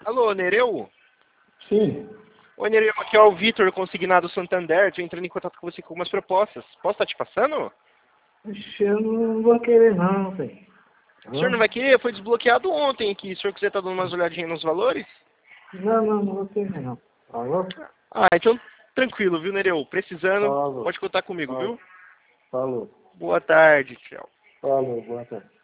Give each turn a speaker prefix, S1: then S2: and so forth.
S1: Alô, Nereu?
S2: Sim.
S1: Oi, Nereu, aqui é o Vitor, consignado Santander. Estou entrando em contato com você com algumas propostas. Posso estar te passando?
S2: Ixi, eu não vou querer não, velho.
S1: O senhor não vai querer? Foi desbloqueado ontem aqui. Se o senhor quiser estar dando umas olhadinhas nos valores?
S2: Não vou querer não. Falou?
S1: Ah, então tranquilo, viu, Nereu? Precisando,
S2: Falou.
S1: pode contar comigo,
S2: Falou.
S1: viu?
S2: Falou.
S1: Boa tarde, tchau.
S2: Falou, boa tarde.